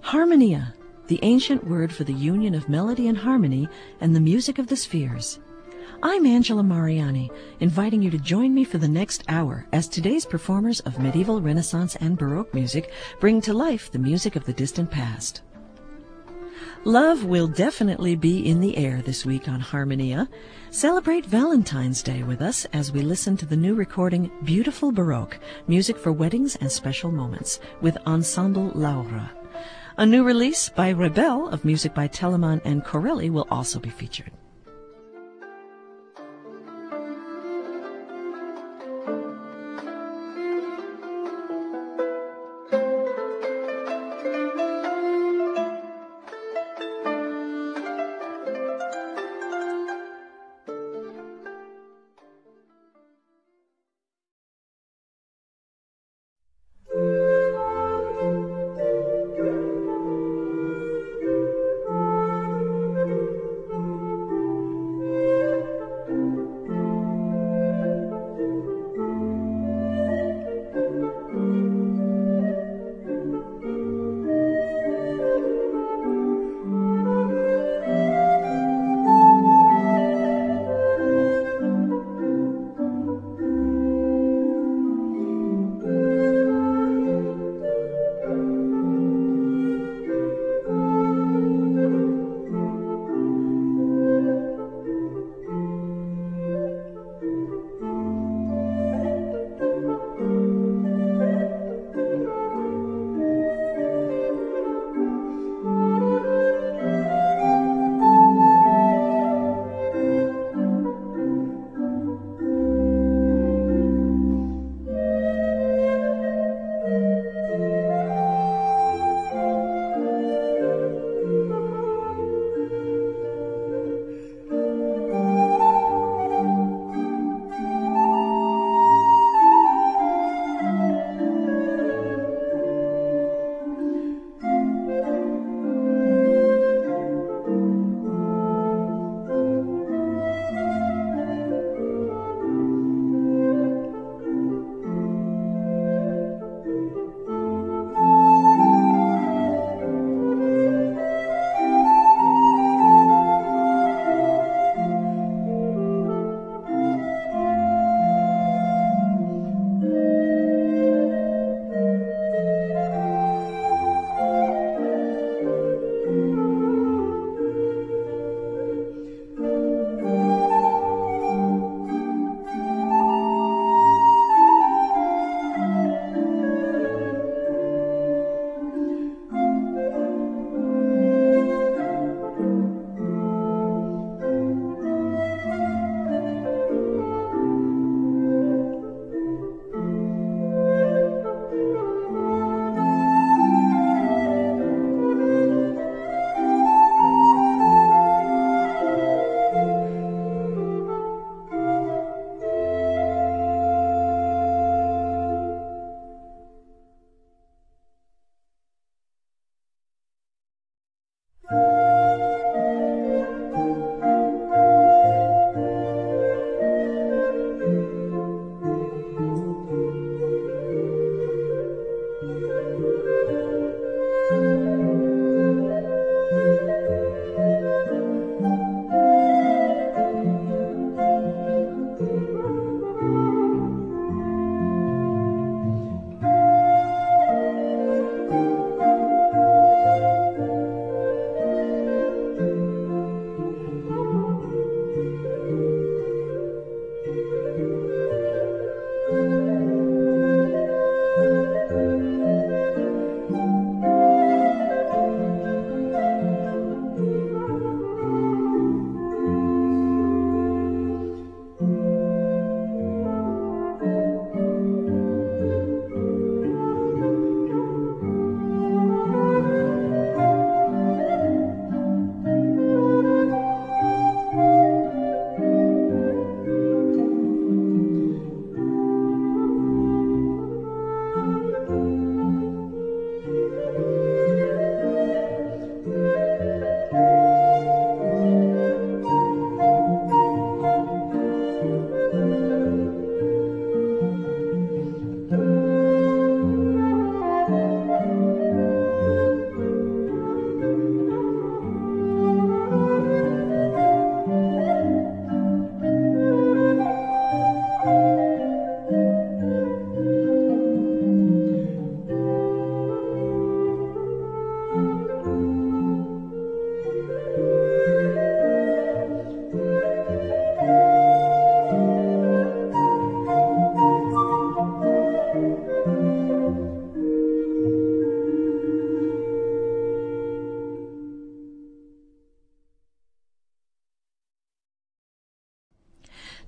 Harmonia, the ancient word for the union of melody and harmony and the music of the spheres. I'm Angela Mariani, inviting you to join me for the next hour as today's performers of medieval, Renaissance, and Baroque music bring to life the music of the distant past. Love will definitely be in the air this week on Harmonia. Celebrate Valentine's Day with us as we listen to the new recording Beautiful Baroque, music for weddings and special moments, with Ensemble Laura. A new release by Rebelle of music by Telemann and Corelli will also be featured.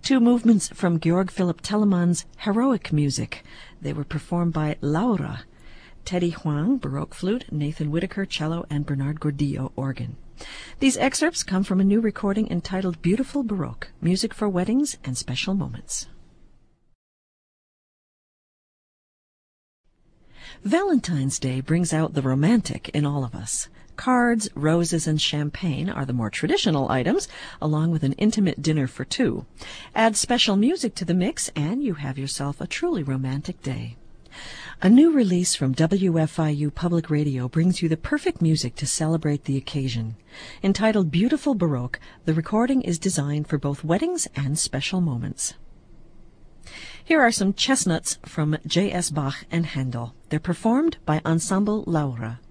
two movements from Georg Philipp Telemann's Heroic Music. They were performed by Laura, Teddy Huang, Baroque flute, Nathan Whitaker, cello, and Bernard Gordillo, organ. These excerpts come from a new recording entitled Beautiful Baroque, Music for Weddings and Special Moments. Valentine's Day brings out the romantic in all of us. Cards, roses, and champagne are the more traditional items, along with an intimate dinner for two. Add special music to the mix, and you have yourself a truly romantic day. A new release from WFIU Public Radio brings you the perfect music to celebrate the occasion. Entitled Beautiful Baroque, the recording is designed for both weddings and special moments. Here are some chestnuts from J.S. Bach and Handel. They're performed by Ensemble Laura.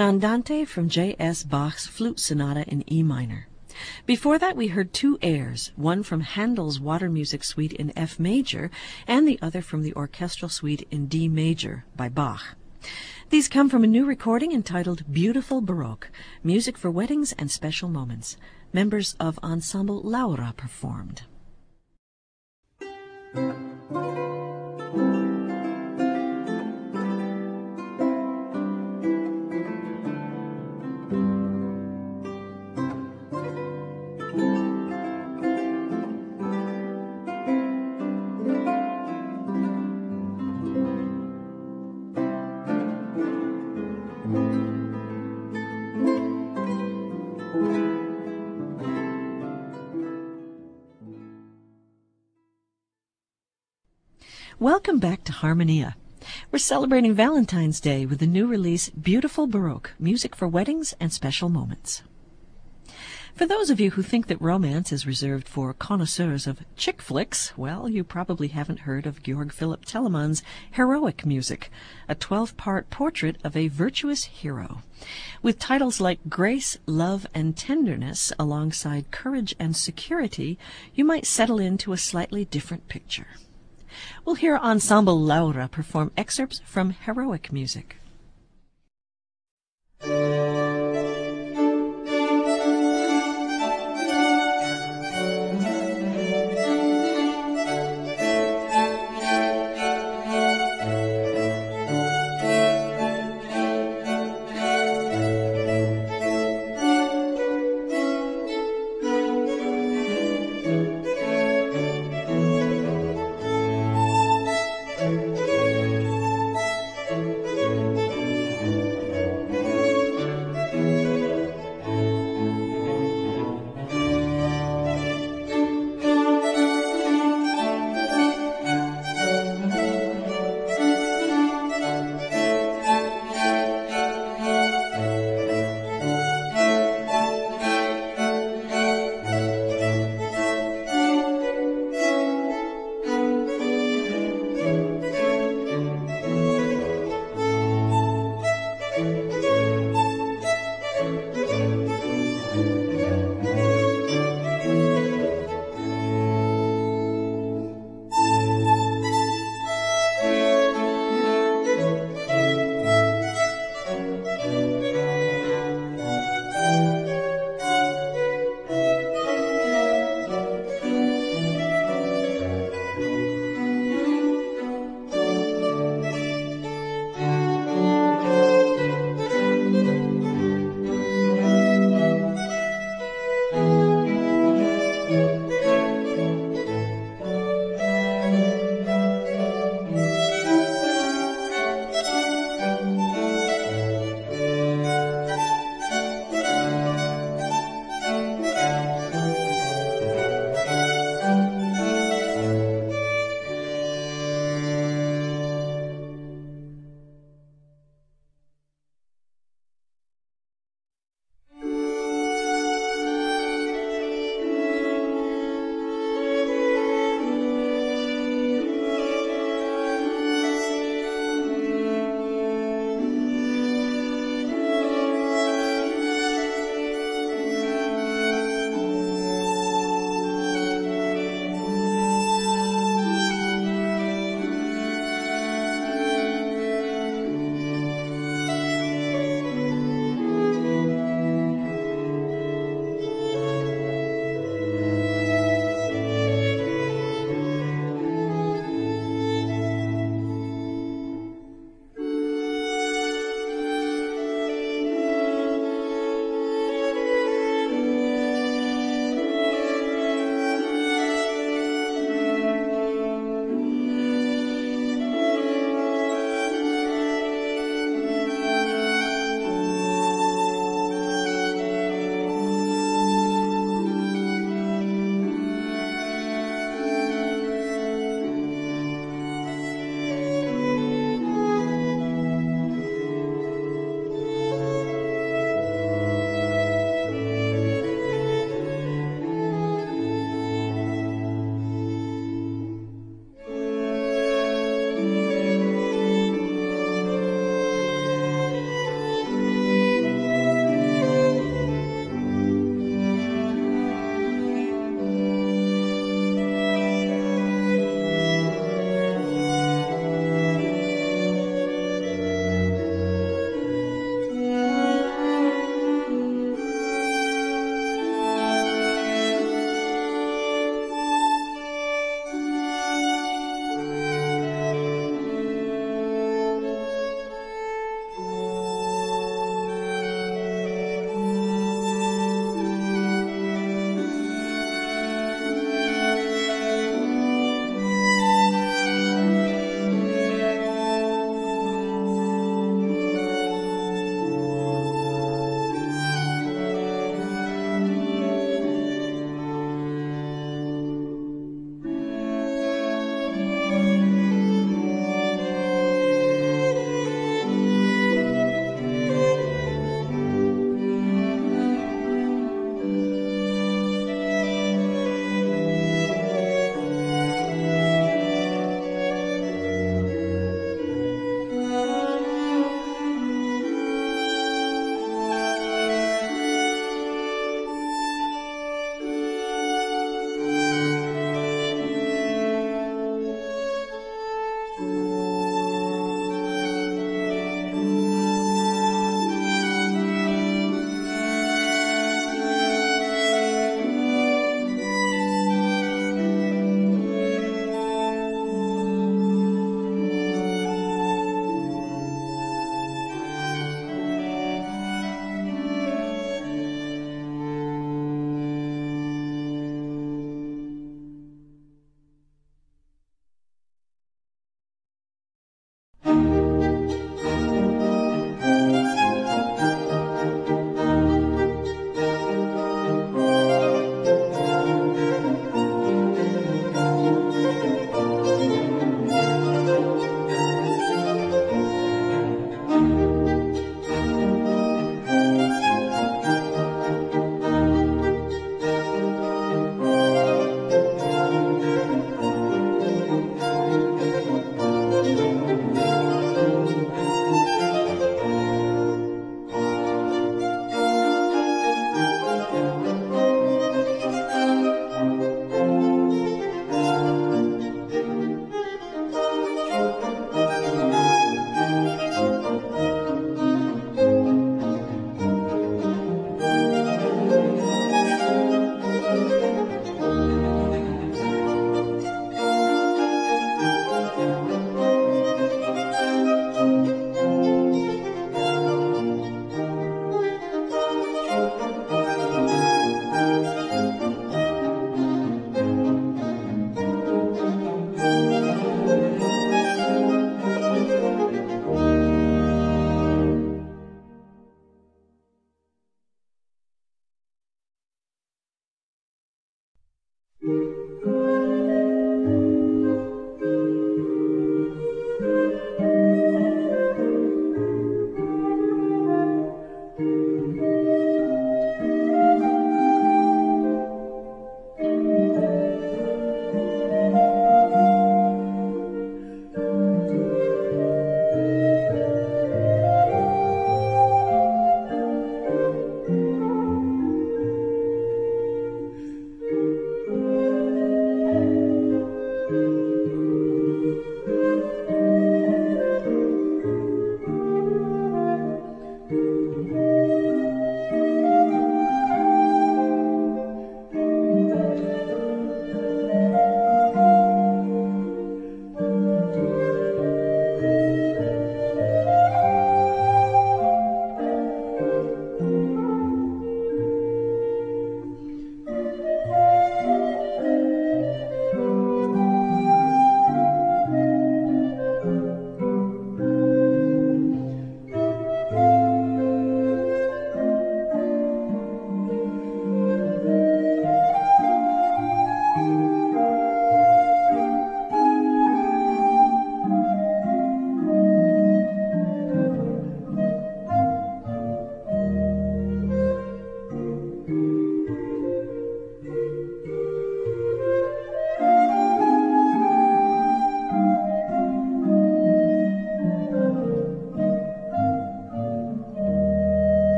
an andante from J.S. Bach's Flute Sonata in E minor. Before that, we heard two airs, one from Handel's Water Music Suite in F major, and the other from the Orchestral Suite in D major by Bach. These come from a new recording entitled Beautiful Baroque, Music for Weddings and Special Moments. Members of Ensemble Laura performed. Welcome back to Harmonia. We're celebrating Valentine's Day with the new release Beautiful Baroque, Music for Weddings and Special Moments. For those of you who think that romance is reserved for connoisseurs of chick flicks, well, you probably haven't heard of Georg Philipp Telemann's Heroic Music, a 12-part portrait of a virtuous hero. With titles like Grace, Love, and Tenderness alongside Courage and Security, you might settle into a slightly different picture. We'll hear Ensemble Laura perform excerpts from Heroic Music.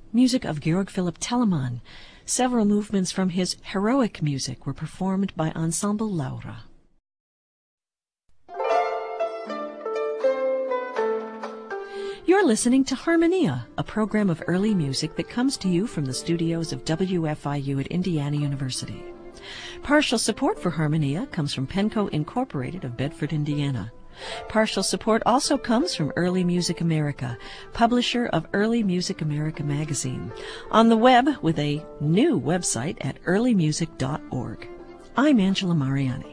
music of Georg Philipp Telemann. Several movements from his heroic music were performed by Ensemble Laura. You're listening to Harmonia, a program of early music that comes to you from the studios of WFIU at Indiana University. Partial support for Harmonia comes from Penco Incorporated of Bedford, Indiana. Partial support also comes from Early Music America, publisher of Early Music America magazine, on the web with a new website at earlymusic.org. I'm Angela Mariani.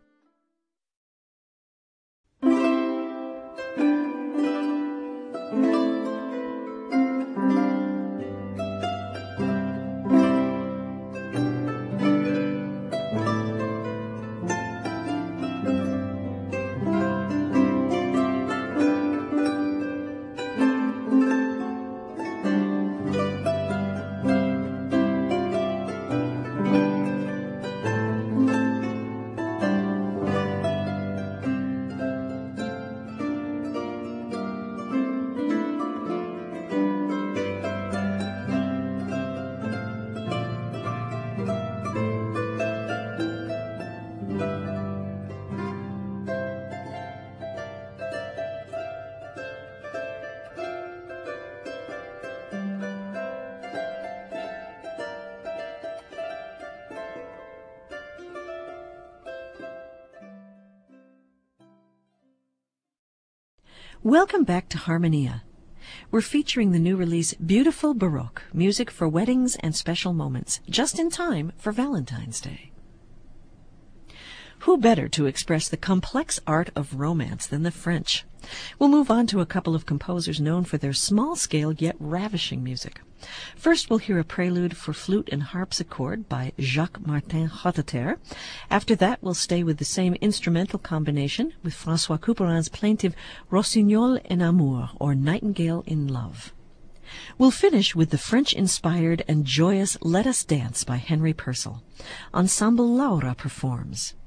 Welcome back to Harmonia. We're featuring the new release Beautiful Baroque, music for weddings and special moments, just in time for Valentine's Day. Who better to express the complex art of romance than the French? We'll move on to a couple of composers known for their small-scale yet ravishing music. First, we'll hear a prelude for flute and harpsichord by Jacques-Martin Hotteterre. After that, we'll stay with the same instrumental combination with François Couperin's plaintive Rossignol en Amour, or Nightingale in Love. We'll finish with the French-inspired and joyous Let Us Dance by Henry Purcell. Ensemble Laura performs.